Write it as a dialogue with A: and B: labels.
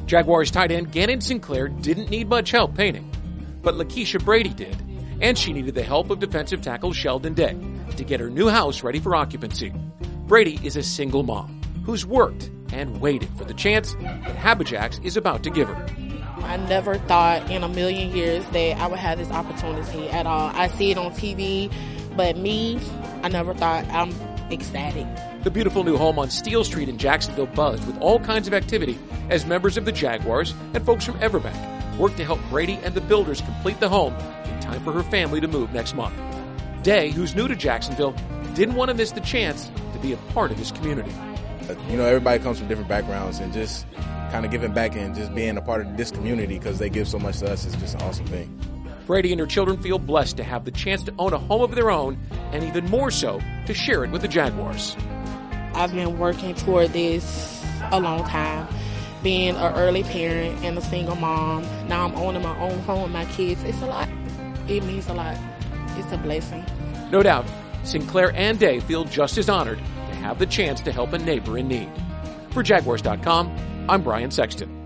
A: Jaguars tight end Gannon Sinclair didn't need much help painting, but Lakeisha Brady did, and she needed the help of defensive tackle Sheldon Day to get her new house ready for occupancy. Brady is a single mom who's worked and waited for the chance that Habijacks is about to give her.
B: I never thought in a million years that I would have this opportunity at all. I see it on TV, but me, I never thought. I'm ecstatic.
A: The beautiful new home on Steel Street in Jacksonville buzzed with all kinds of activity as members of the Jaguars and folks from Everbank worked to help Brady and the builders complete the home in time for her family to move next month. Day, who's new to Jacksonville, didn't want to miss the chance to be a part of his community.
C: You know, everybody comes from different backgrounds, and just kind of giving back and just being a part of this community because they give so much to us is just an awesome thing.
A: Brady and her children feel blessed to have the chance to own a home of their own, and even more so, to share it with the Jaguars.
B: I've been working toward this a long time. Being an early parent and a single mom, now I'm owning my own home with my kids. It's a lot. It means a lot. It's a blessing.
A: No doubt, Sinclair and Day feel just as honored to have the chance to help a neighbor in need. For Jaguars.com, I'm Brian Sexton.